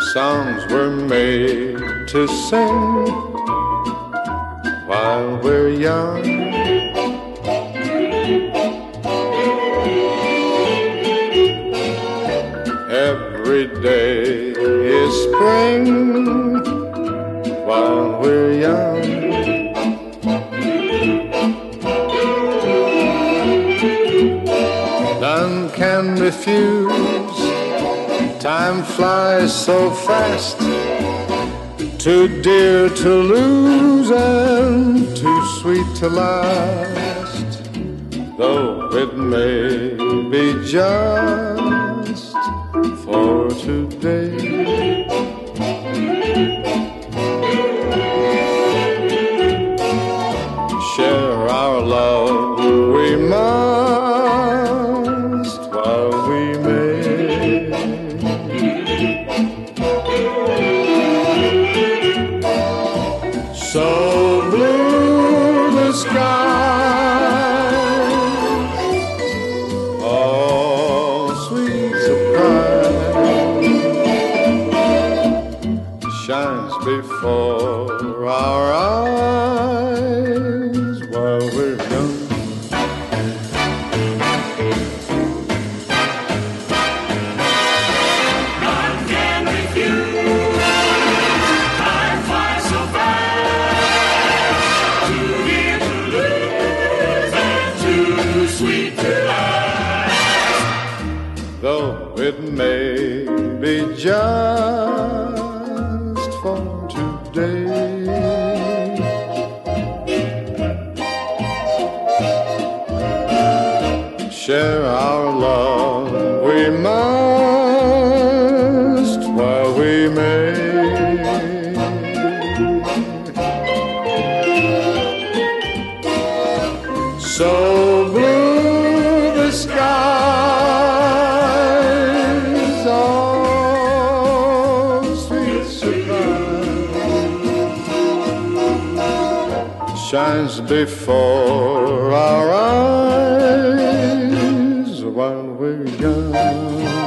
Songs were made to sing while we're young. Every day is spring while we're young. None can refuse. Time flies so fast, too dear to lose and too sweet to last. Though it may be just for today, share our love we must while we may. So blue the sky, all sweet surprise shines before our eyes while we're young. None can refuse. Time flies so fast, too dear to lose and too sweet to last. Though it may be just for today, share our love we must while we may. So blue the skies, all sweet surprise shines before our eyes while we're young.